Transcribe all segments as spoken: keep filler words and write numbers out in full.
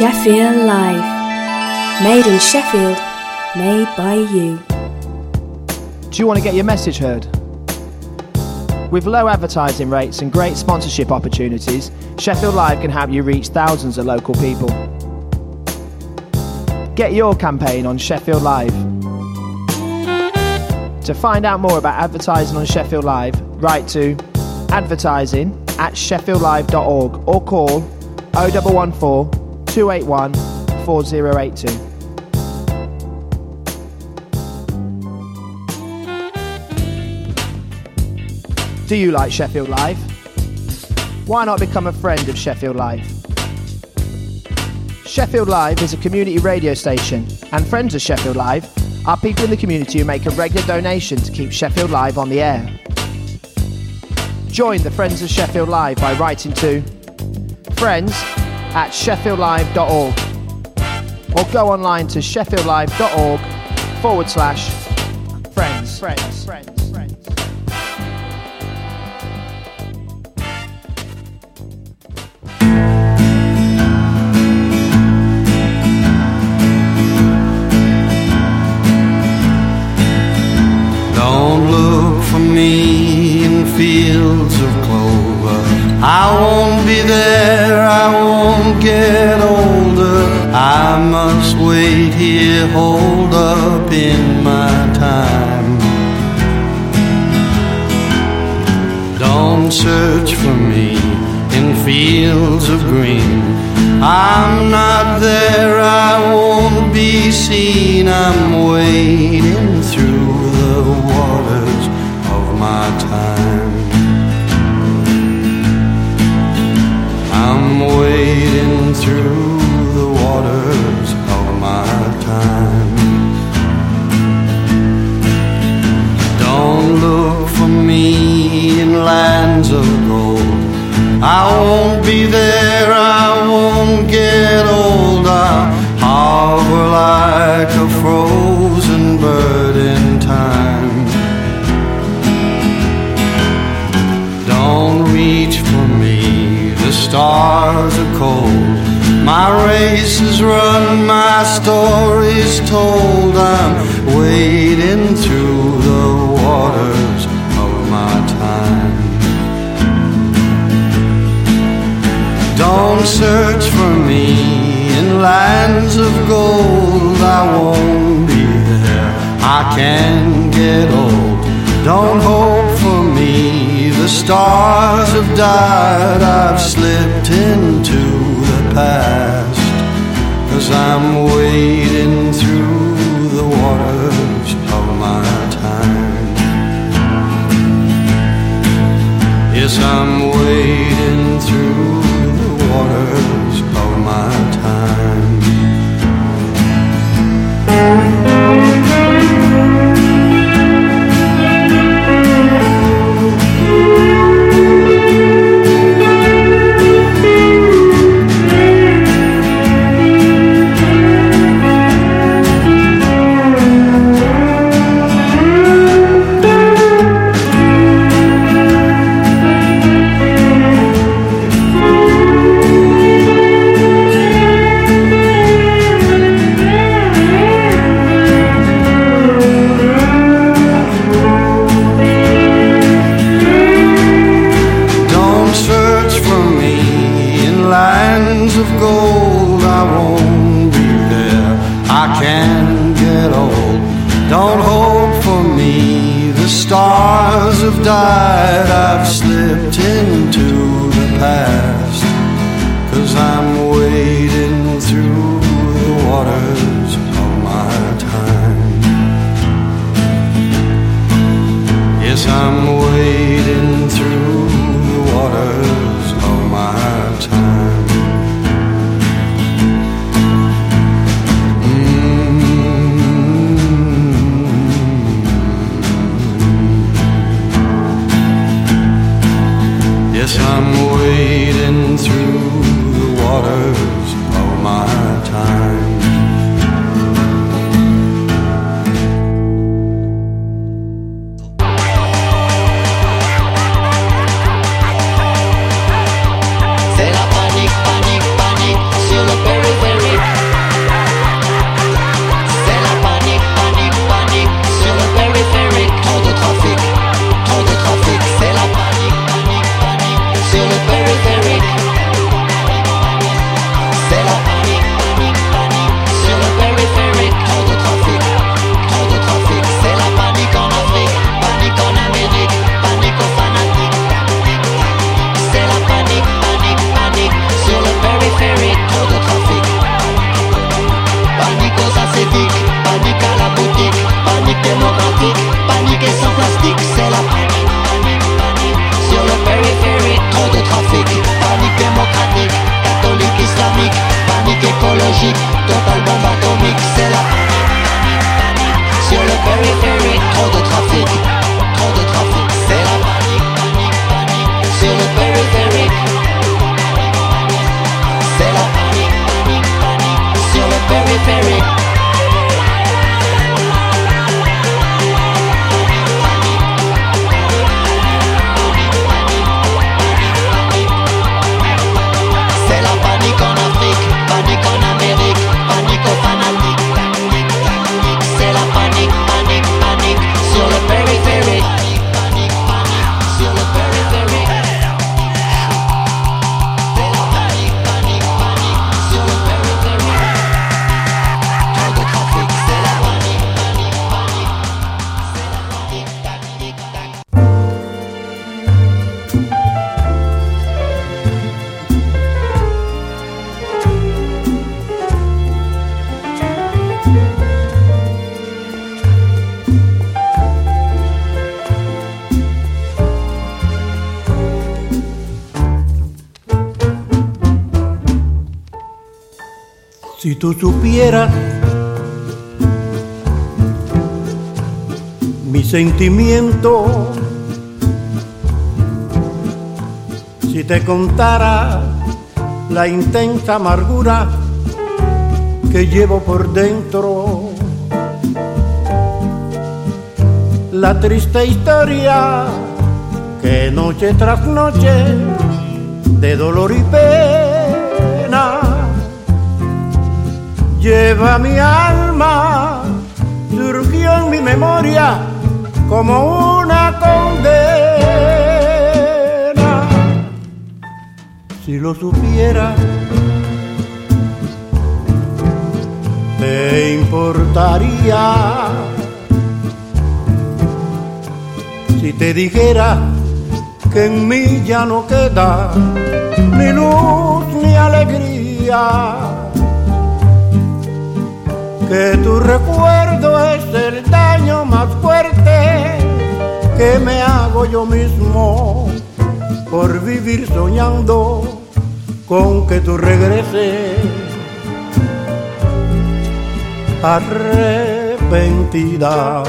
Sheffield Live. Made in Sheffield, made by you. Do you want to get your message heard? With low advertising rates and great sponsorship opportunities, Sheffield Live can help you reach thousands of local people. Get your campaign on Sheffield Live. To find out more about advertising on Sheffield Live, write to advertising at sheffield live dot org or call oh one one four, two eight one, four oh eight two. Do you like Sheffield Live? Why not become a friend of Sheffield Live? Sheffield Live is a community radio station, and friends of Sheffield Live are people in the community who make a regular donation to keep Sheffield Live on the air. Join the Friends of Sheffield Live by writing to friends at sheffield live dot org or go online to sheffield live dot org forward slash friends. Friends, friends, friends. Don't look for me in fields of clover. I won't be there, I won't get older. I must wait here, hold up in my time. Don't search for me in fields of green. I'm not there, I won't be seen. I'm wading through the waters of my time. I'm wading through the waters of my time. Don't look for me in lands of gold. I won't be there, I won't get old. I harbor like a frozen bird in time. Don't reach for me, the stars are cold. My race is run, my story's told. I'm wading through the waters of my time. Don't search for me in lands of gold. I won't be there, I can get old. Don't hope for me, the stars have died. I've slipped into the past, 'cause I'm wading through the waters of my time. Yes, I'm wading through the waters of my time. Died, I've slipped into the past, 'cause I'm wading through the waters of my time. Yes, I'm wading through the waters of my time. Yes, I'm waiting tragique, total bombe atomique, c'est la panique, panique, sur le périphérique, trop de trafic, trop de trafic, c'est la panique, panique, panique, sur le périphérique, c'est la panique, panique, panique, sur le périphérique. En Afrique, panique en Amérique, panique aux fanatiques, c'est la panique, panique, panique, sur le périphérique, panique, panique, sur le périphérique, c'est la panique, panique, panique, sur le périphérique, trop de trafic, c'est la panique, panique, panique, c'est la panique, tac, tic, tac. Si tú supieras mi sentimiento, si te contara la intensa amargura que llevo por dentro, la triste historia que noche tras noche de dolor y pena lleva mi alma, surgió en mi memoria como una condena. Si lo supiera, te importaría si te dijera que en mí ya no queda ni luz ni alegría, que tu recuerdo es el daño más fuerte que me hago yo mismo por vivir soñando con que tú regreses arrepentida.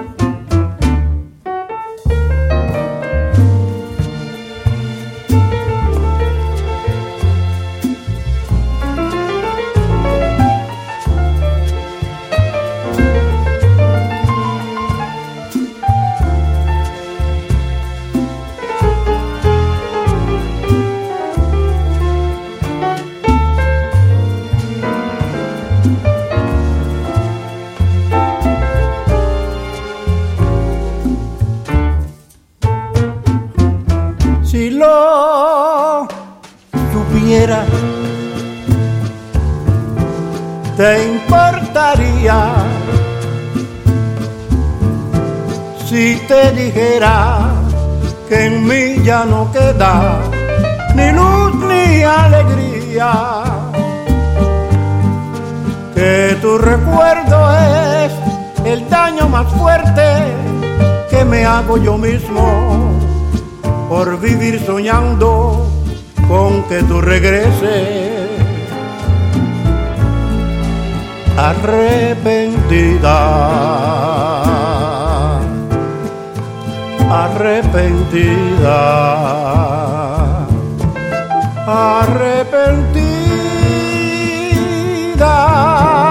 Si lo supiera, te importaría si te dijera que en mí ya no queda ni luz ni alegría, que tu recuerdo es el daño más fuerte que me hago yo mismo por vivir soñando con que tú regreses arrepentida, arrepentida, arrepentida.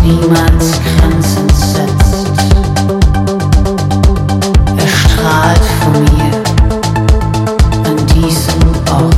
niemals Grenzen setzt. Er strahlt von mir an diesem Ort.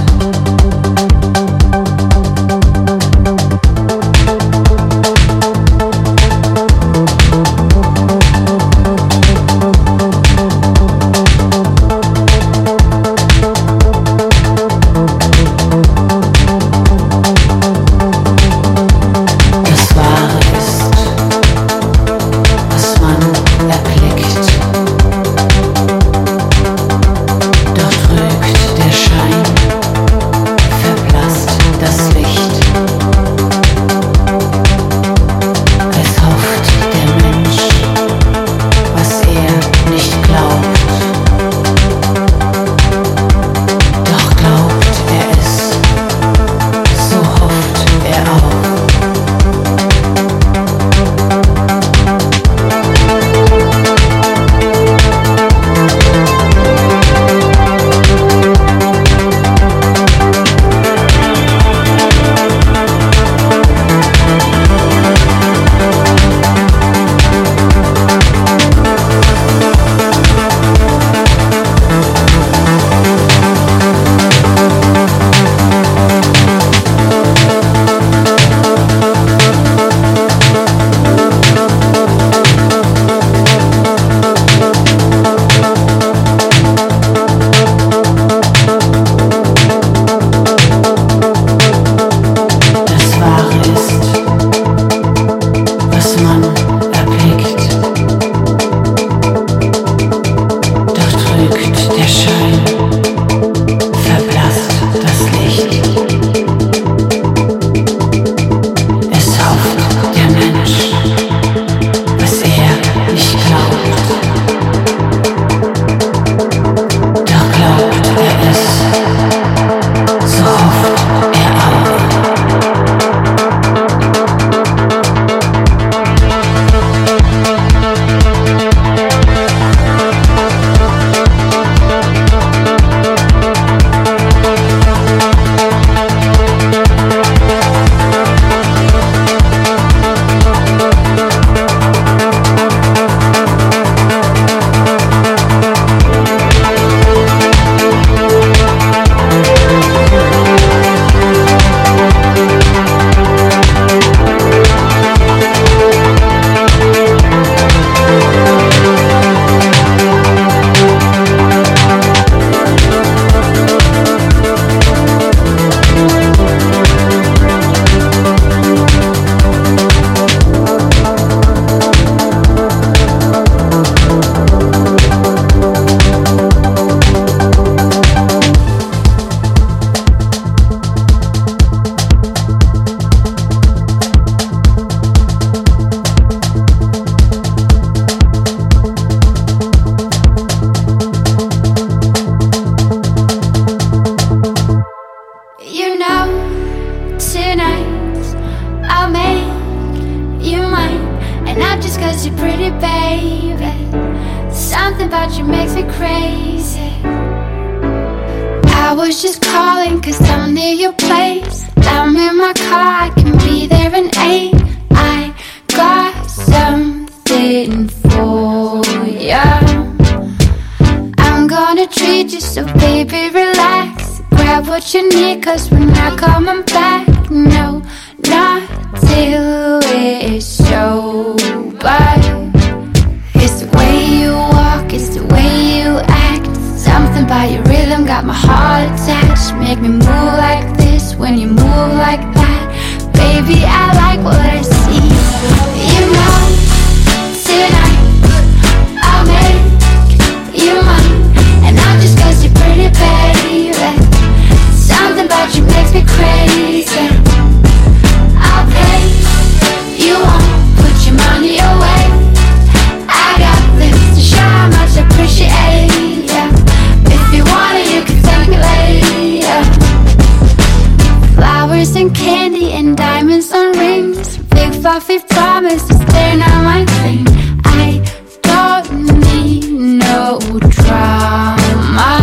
fluffy promises, they're not my thing. I don't need no drama.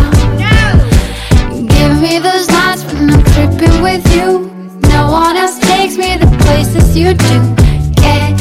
Give me those nights when I'm tripping with you. No one else takes me the places you do. Get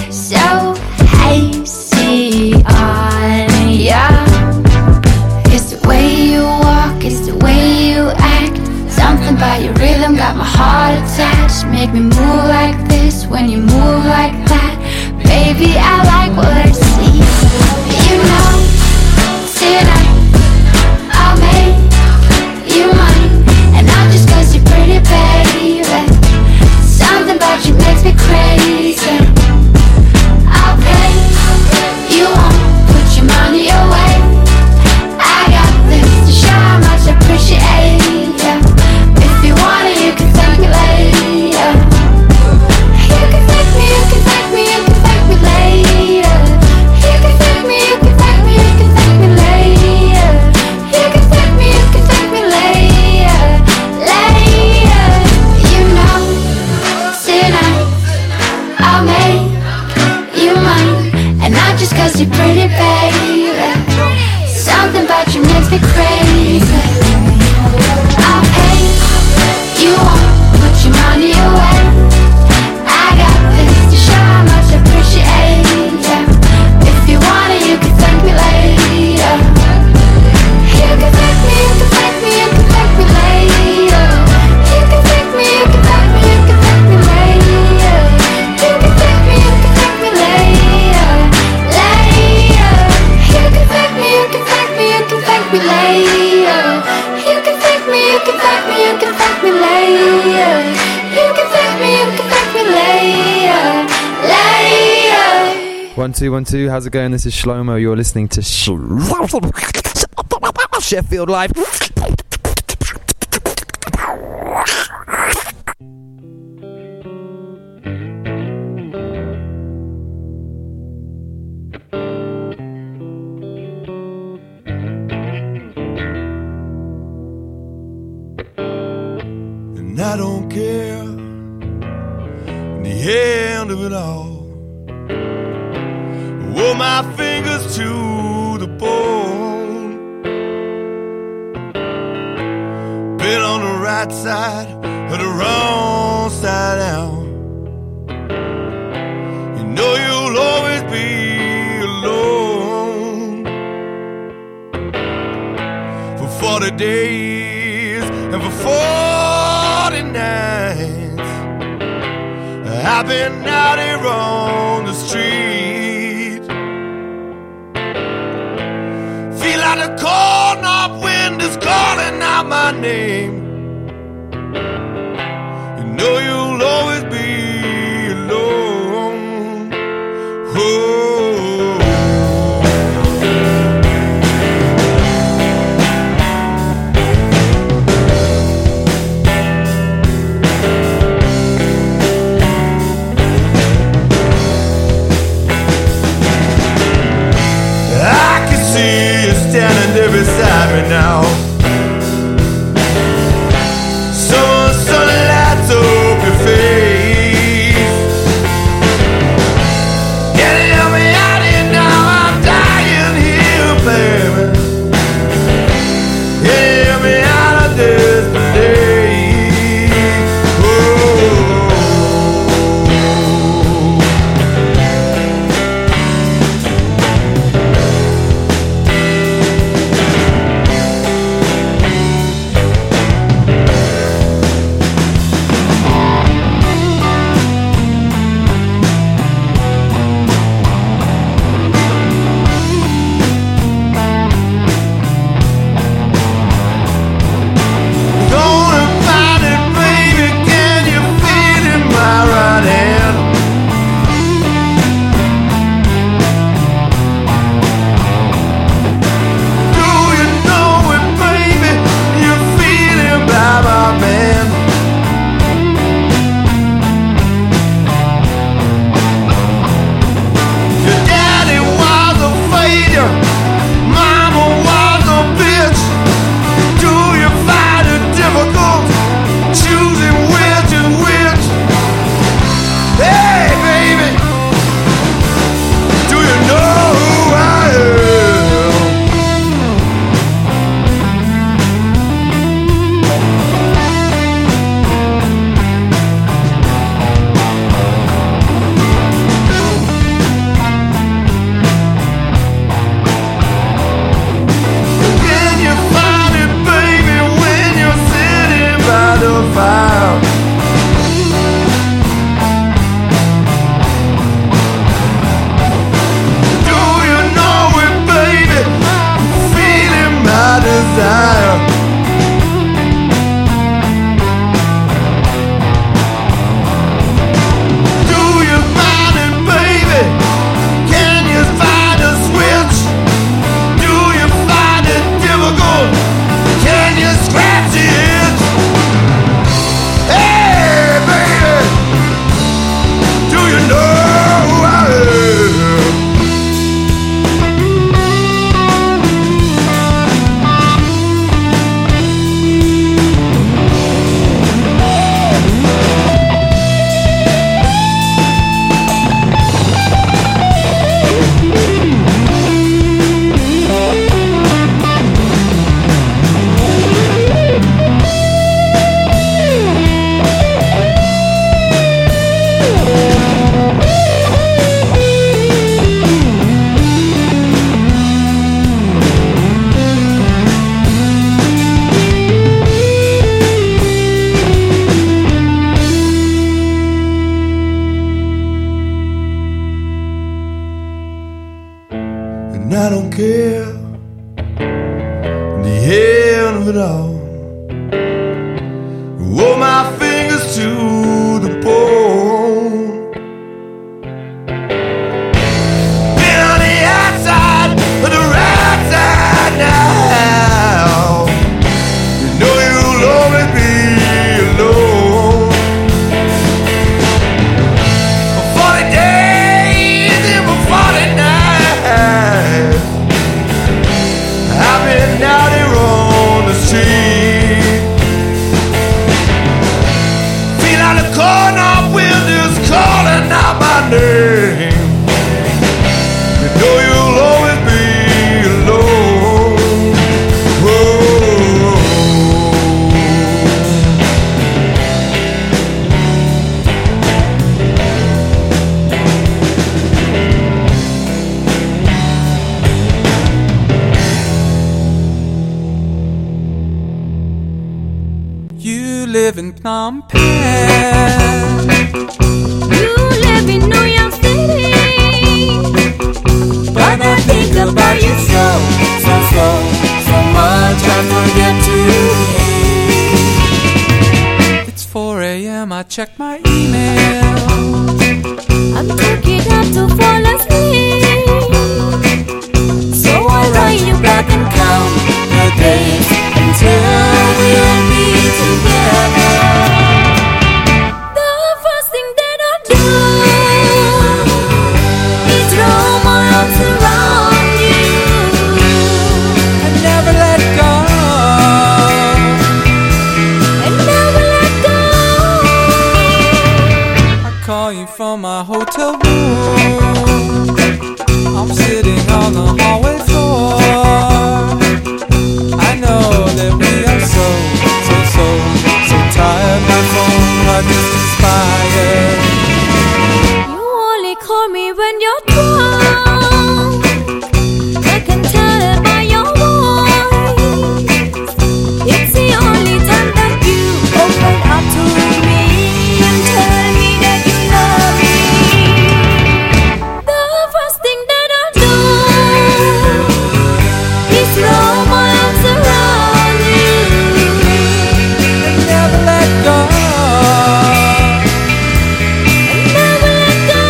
make me move like this when you move like that. Baby, I like what I see. You know, tonight I'll make you mine, and not just cause you're pretty, baby. Something about you makes me crazy. I'll pay, you won't put your money away. I got things to show how much I appreciate you. If you want it, you can thank me later. You can thank me, you can thank me, you can thank me later. You can thank me, you can thank me, you can thank me later. You can thank me, you can thank me later. Later, you know, tonight I'll make you mine, and not just cause you're pretty, baby. Something about you makes me crazy. I'll pay, you won't put your money away. I got things to show how much I appreciate you. If you want it, you can thank me later. You can thank me, you can thank me, you can thank me later. You can thank me, you can thank me, you can thank me later. You can thank me, you can thank me later. Later. You can thank me, you can thank me, you can thank me later. You can thank me, you can thank me, you can thank me later. You can thank me, you can thank me later. Later. One, two, one, two. How's it going? This is Shlomo. You're listening to Sh- Sheffield Live. And I don't care in the end of it all. Wore my fingers to the bone. Been on the right side or the wrong side down. You know you'll always be alone. For forty days and for forty nights, I've been out here on the street. Feel like the cold north wind is calling out my name. You know you'll always be alone. Oh. Standing there beside me now. and I don't care. In the end of it all, wore my fingers to the bone. Been on the outside, but the right side now. You know you'll always be alone. For forty days and for forty nights, I've been out here on the street. Feel like the corner wind is calling out my name. You know you'll always be alone. Whoa. You live in Phnom Penh. You live in New York City, But I think about you so, so, so, so much I forget to eat. It's four a.m. I check my email. I'm taking up to fall asleep. So I write you back and count the days until we'll be together. The first thing that I do is throw my arms around you. And never let go. And never let go. I call you from my hotel room. I'm sitting on the hallway floor. I know that we are so, so, so, so tired. My phone heart is expired. You only call me when you're drunk. I can tell by your voice. It's the only time that you open up to me and tell me that you love me. The first thing that I do is throw my arms around you. And never let go. And never let go.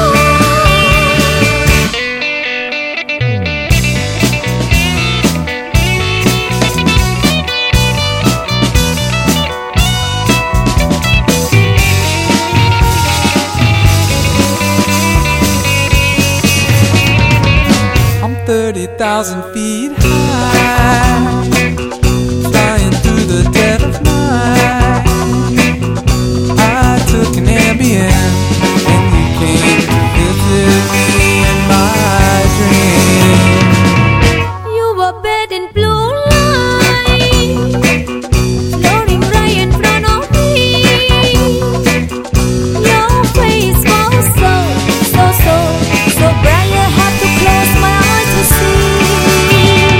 I'm thirty thousand feet high, flying through the dead of night. I took an Ambien, and you came to visit me in my dream. You were bathed in blue light, floating right in front of me. Your face was so, so, so, so bright. I had to close my eyes to see.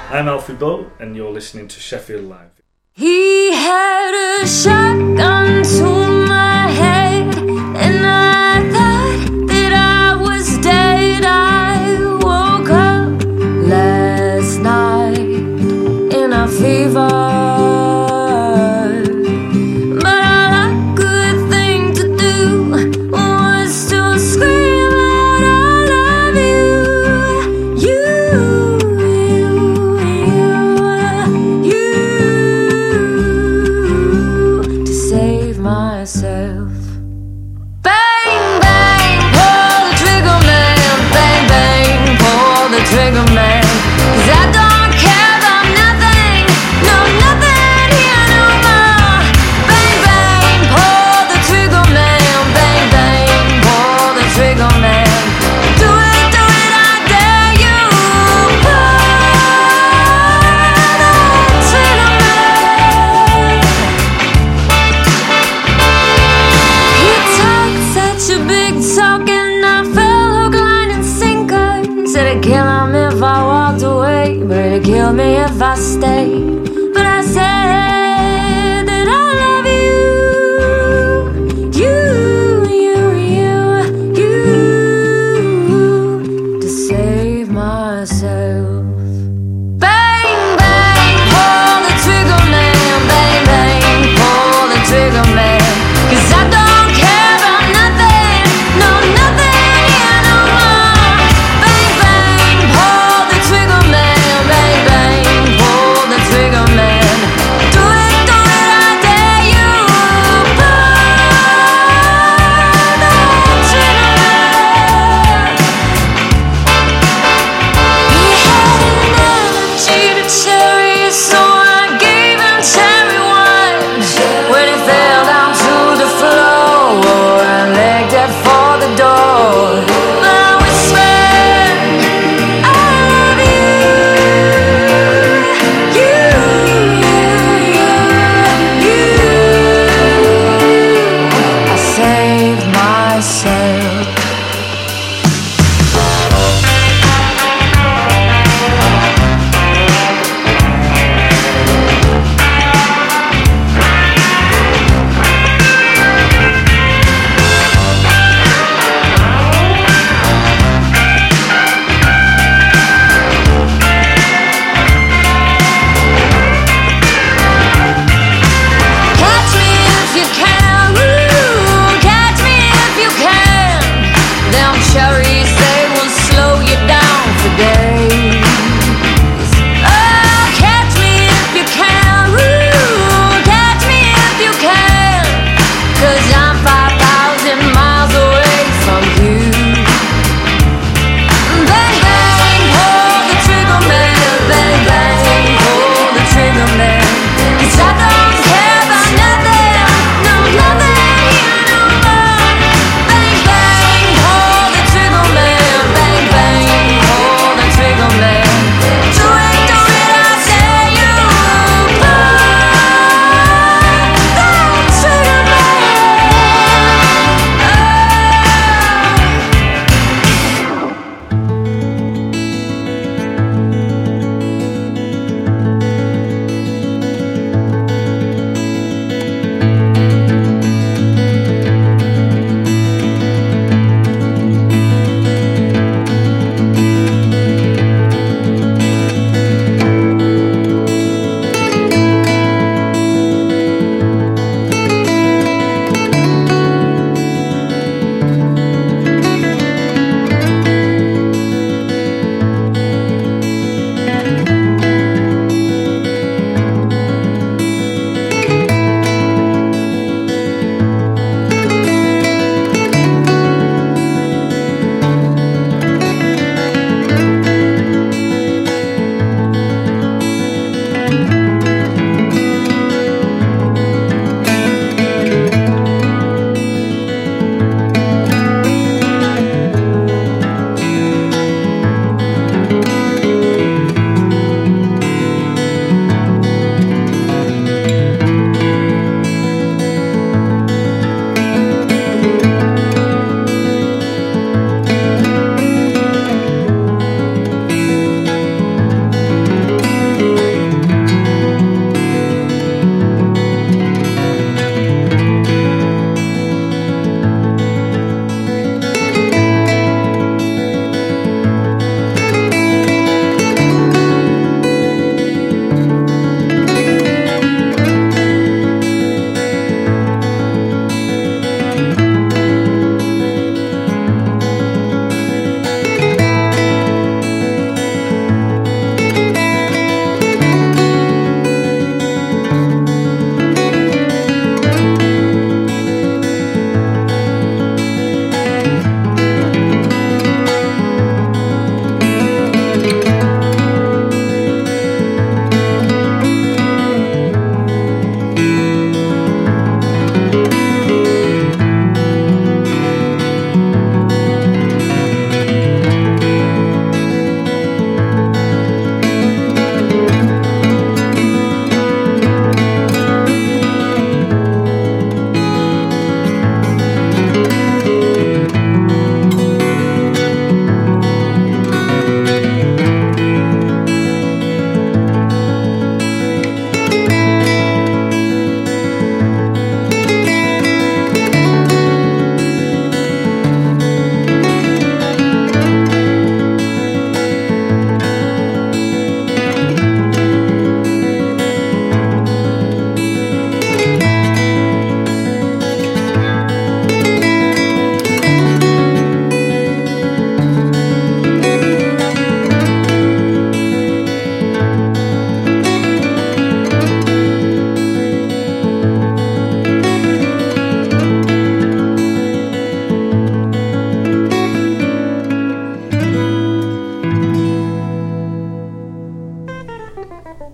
I'm Alfie Bow, and you're listening to Sheffield Live. He had a shotgun to my head, and I thought that I was dead. I woke up last night in a fever. Kill me if I stay, but I said that I love you, you, you, you, you, to save myself. Bang, bang, pull the trigger man, bang, bang, pull the trigger man, 'cause I don't care about nothing, no, nothing, yeah, no more. Bang, bang, pull the trigger man, bang, bang, pull the trigger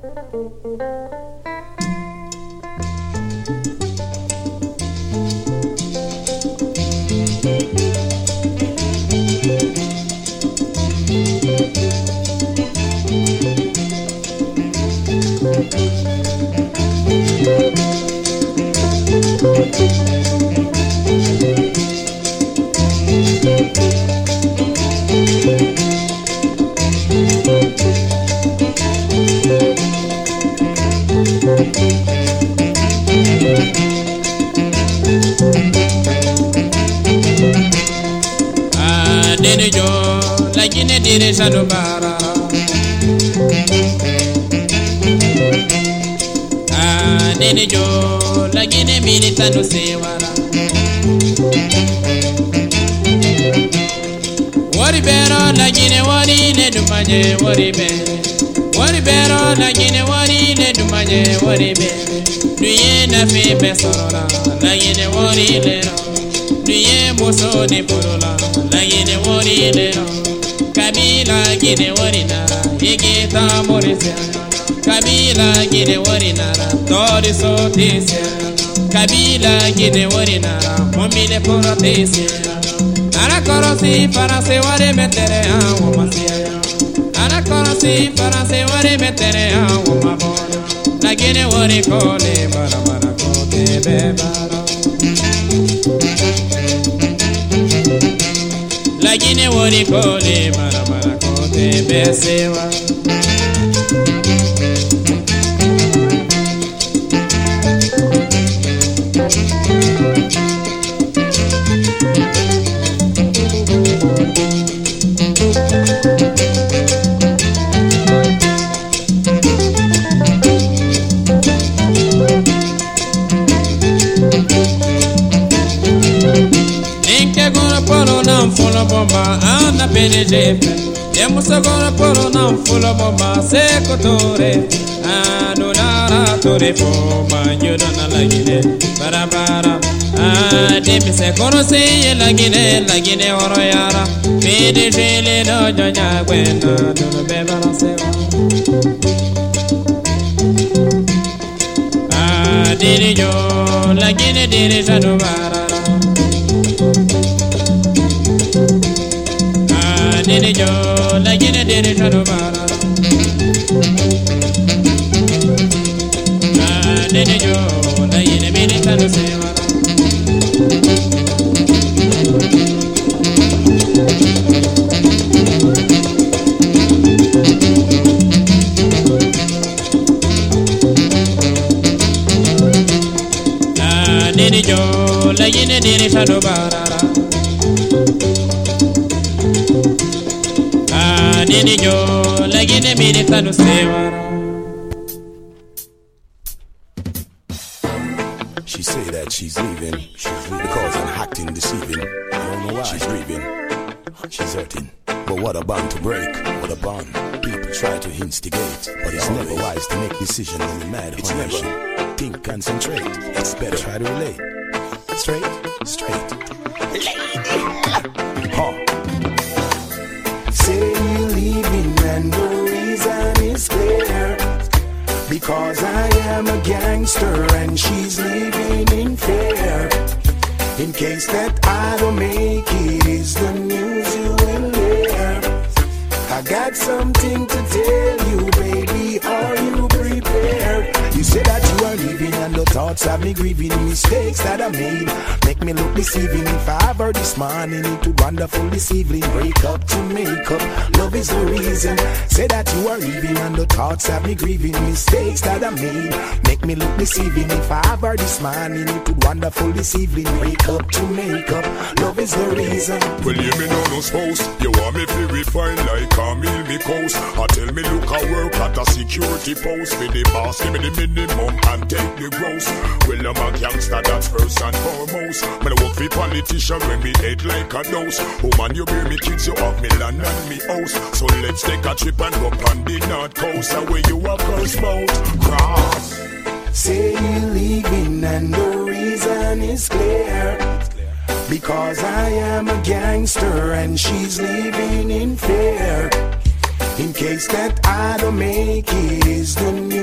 Dire Sanubara Ah, Nene Jo, la Guinea Milita no Sewara Wari Bero, la Guinea Wari, le Dumaje, Wari Bere Wari Bero, la Guinea Wari, le Dumaje, Wari Bere Nuye na fe besora, la Guinea Wari Lero Nuye Moso de Porola, la Guinea Wari Lero Kabila gine wari nara, igi ta morisya. Kabila gine wari nara, tori sotisya. Kabila gine wari nara, momile porotesya. Ana korosi para se wari metere a womasya. Ana korosi para se wari metere a womabona. La gine wari kole bara bara kote bebara. La Guinea wari kole mara mara kote besewa. Full of bomba and a penny jeff. Yamusagora polo nam full of bomba, secotore. And Unara to the forma, you don't like it. Barabara. Ah, Demi Secoro say Lagine, Lagine Oroyara. Pede Jele no Joja Gwena to the Bevara Seva. Ah, Didi Jo, Lagine Didi Janubara. Didi Jo, la Guinea Didi Janubara. Ah, Didi Jo, la Guinea Milita no Sewara. Ah, Didi Jo, la Guinea Didi Janubara. Didi Jo, la Guinea Milita no Sewara. She say that she's leaving, she's leaving because I'm acting deceiving. I don't know why she's grieving, she's hurting. But what a bond to break, what a bond. People try to instigate, but it's never wise to make decisions when you're mad. It's never think, concentrate. It's better try to relate. Straight, straight. Huh. Say you're leaving and the reason is clear. Because I am a gangster and she's leaving in fear. In case that I don't make it is the news you will hear. I got something to tell you, baby, are you prepared? You say that you are leaving and the thoughts have me grieving. Mistakes that I made make me look deceiving. If I ever this morning into wonderful this evening, break up to make up, love is the reason. Say that you are leaving and the thoughts have me grieving. Mistakes that I made make me look deceiving. If I ever this morning into wonderful this evening, break up to make up, love is the reason. Well, you me know no spouse. You want me to refine like Camille me coast. I tell me look I work at a security post. For the boss, give me the minimum and take the gross. Well, I'm a gangster, that's first and foremost. When I work for politician, when me hate like a dose. Oh man, you bear me kids, you have me land and me house. So let's take a trip and go on the north coast. Away you a first boat, cross. Say you're leaving and the reason is clear. Because I am a gangster and she's leaving in fear. In case that I don't make it is the news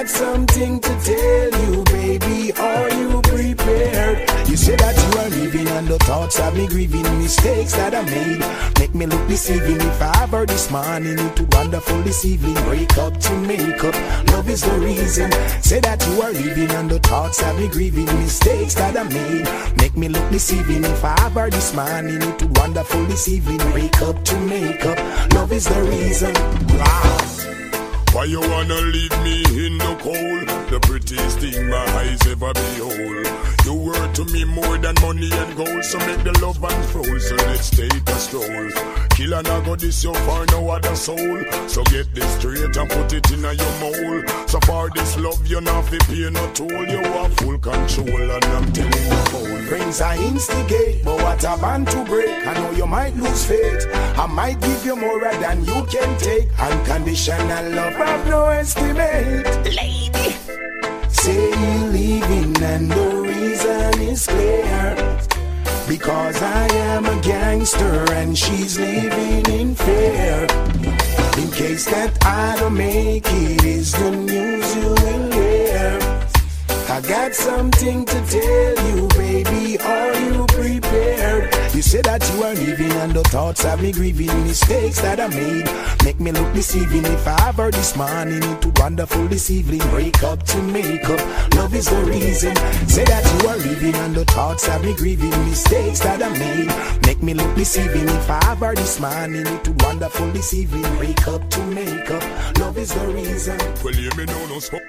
got something to tell you, baby. Are you prepared? You say that you are living and the thoughts of me grieving, mistakes that I made make me look deceiving. If I ever this morning into wonderful this evening, break up to make up, love is the reason. Say that you are living and the thoughts of me grieving, mistakes that I made make me look deceiving. If I ever this morning into wonderful this evening, break up to make up, love is the reason. Wow. Why you wanna leave me in the cold? The prettiest thing my eyes ever behold. You were to me more than money and gold, so make the love unfold. So let's take a stroll. Kill and I go this so far, no other soul. So get this straight and put it in your mold. So far this love you not fi pay no toll. You have full control and I'm telling you cold. Friends I instigate, but what a band to break. I know you might lose faith. I might give you more than you can take. Unconditional love have no estimate. Lady, say you leaving and the reason is clear. Because I am a gangster and she's living in fear. In case that I don't make it, is the news you will hear. I got something to tell you, baby, are you prepared? You say that you are leaving and the thoughts of me grieving, mistakes that I made make me look deceiving. If I ever this morning into wonderful this evening, break up to make up, love is the reason. Say that you are leaving and the thoughts of me grieving, mistakes that I made make me look deceiving. If I ever this morning into wonderful this evening, break up to make up, love is the reason. Well, you me know no smoke.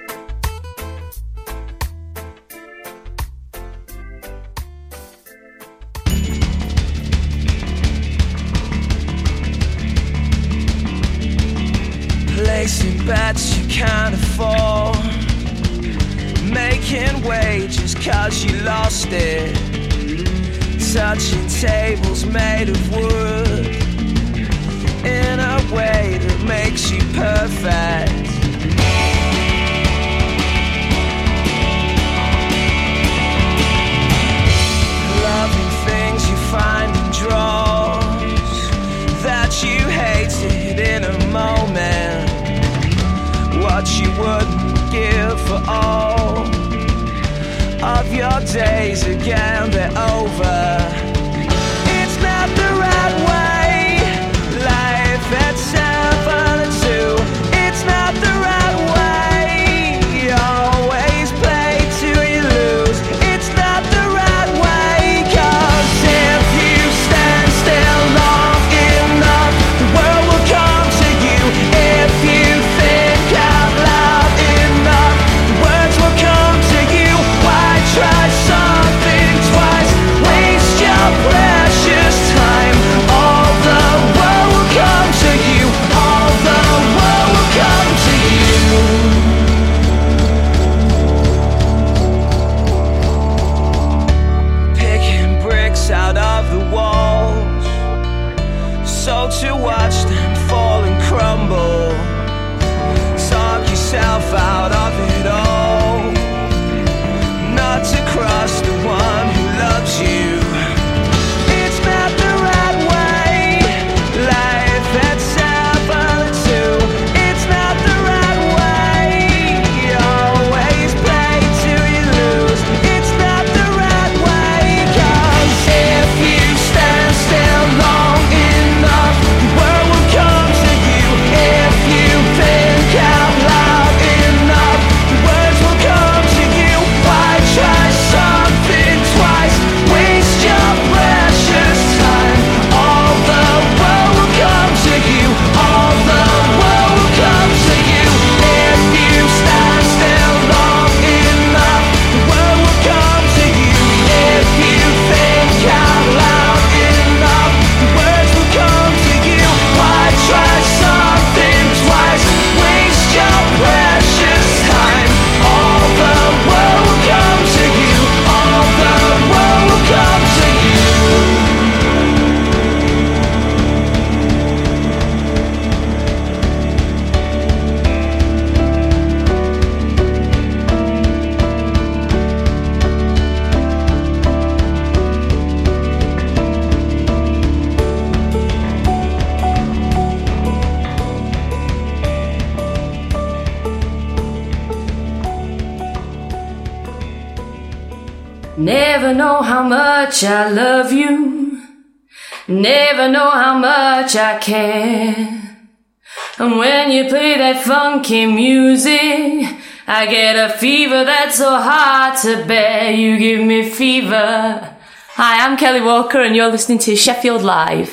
Placing bets you can't afford, making wages cause you lost it, touching tables made of wood in a way that makes you perfect. Loving things you find in drawers that you hated in a moment, what you wouldn't give for all of your days again, they're over. It's not the right way, life at seven and two. It's not the right way, you always play till you lose. It's not the right way, cause if you stand still long enough, the world will come to you. If you think out loud enough, the words will come to you. Why try something twice? Waste your Never know how much I love you. Never know how much I care. And when you play that funky music, I get a fever that's so hard to bear. You give me fever. Hi, I'm Kelly Walker and you're listening to Sheffield Live.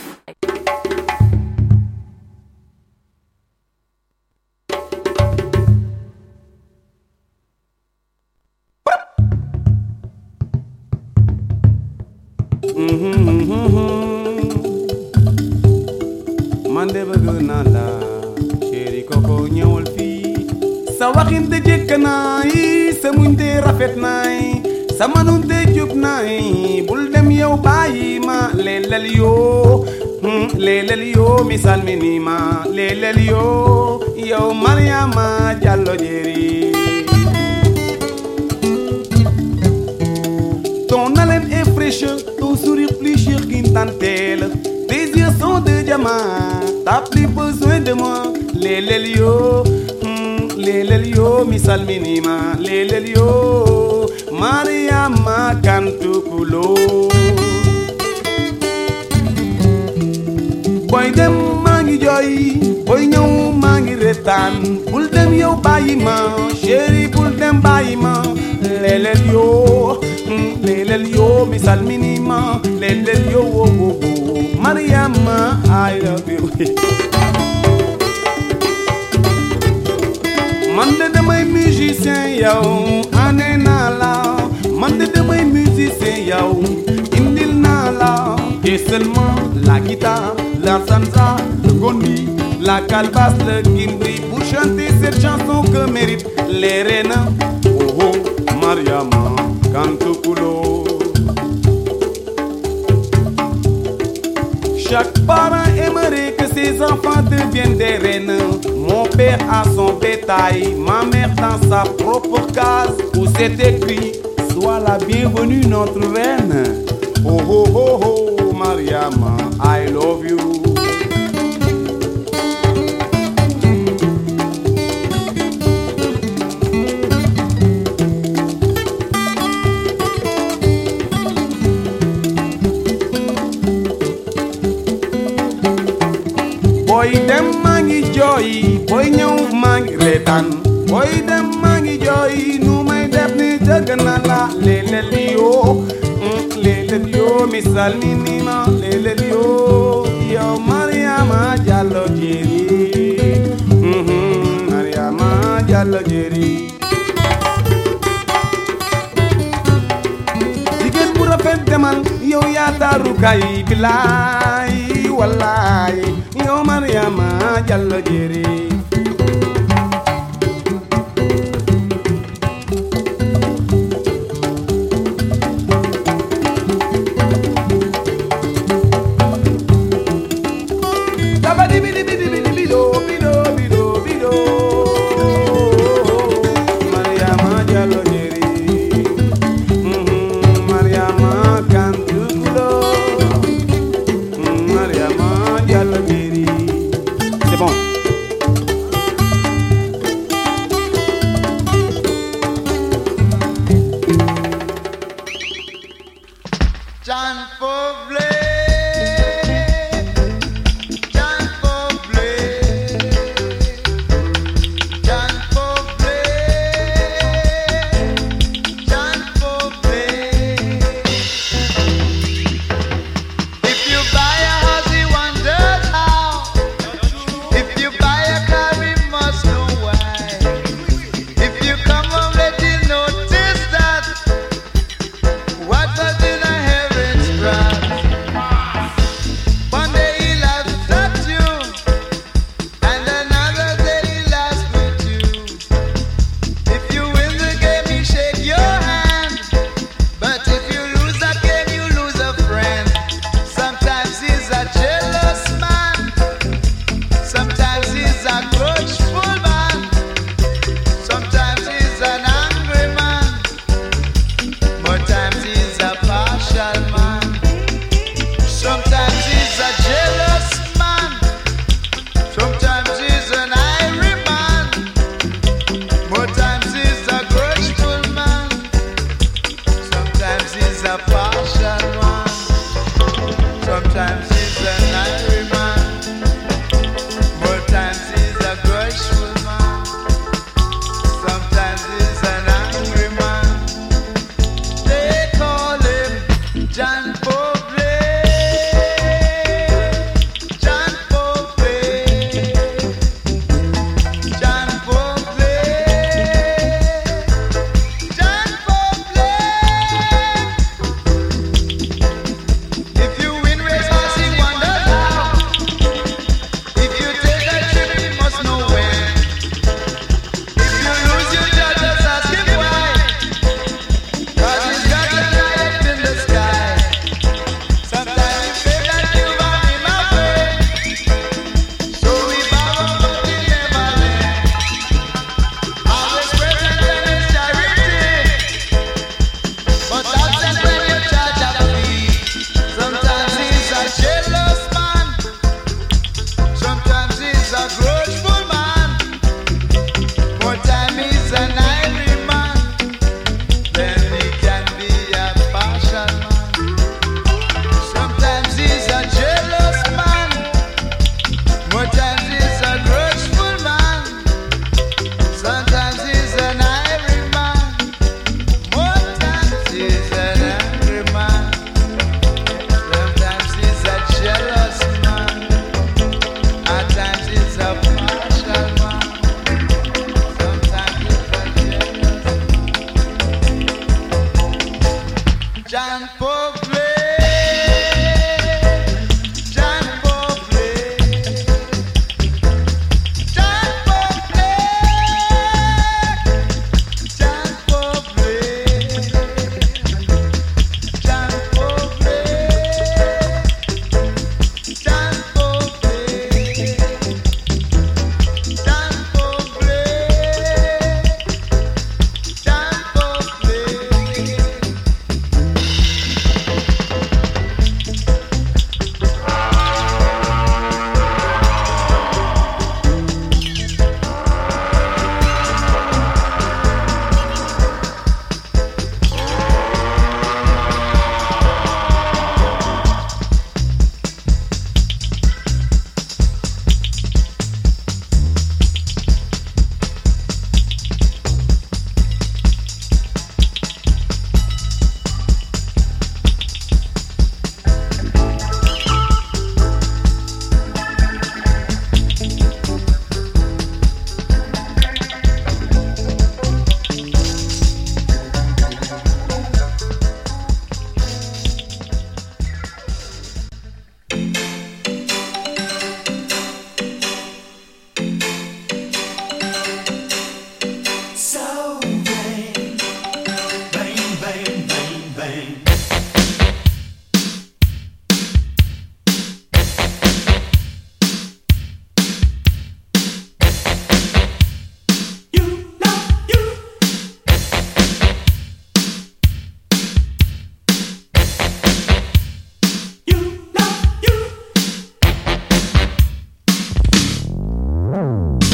Man de bëgg naa la chéri koko ñëwal fii sa waxin de jekk naay sa muñ de rafet naay sa manun de jub naay bul dem yow bàyyi ma leelal yoo leelal yoo misal mi nii ma leelal yoo yow Mariama Diallo Jerry. Ton haleine est fraîche, ton sourire plus cher qu'une dentelle. Tes yeux sont de diamant, t'as plus besoin de moi. Lelelio, hmm, lelelio, misal minima. Lelelio, Mariama Kantukulo. Boy dem mangi joy, boy ñew mangi retan. Bul dem yow bàyyi ma, chéri bul dem bàyyi ma. Lelelio, lelelio, misal minima. Lelelio, oh, oh, oh. Mariama, I love you. Man de damay musicien yow, ane naa la. Man de damay musicien yow, indil naa la. Et seulement la guitare, la salsa, le gondi, la calebasse, le guindri pour chanter cette chanson que méritent les reines. Oh oh, Mariama Kantukulo. Chaque parent aimerait que ses enfants deviennent des reines. Mon père a son bétail, ma mère dans sa propre case où c'est écrit sois la bienvenue notre reine. Oh oh oh oh, Mariama, I love you. Boy dem mangi joy, boy ñew mangi retan. Boy dem mangi joy, nu may def ni dëgg na la. Lelelio, lelelio, misal minima. Lelelio, yow Mariama Diallo Jerry. Mariama Diallo Jerry. Jigéen bu rafet demal, yow yaa taaru kay bilaay wallaay. Yo Mariama Diallo Jerry.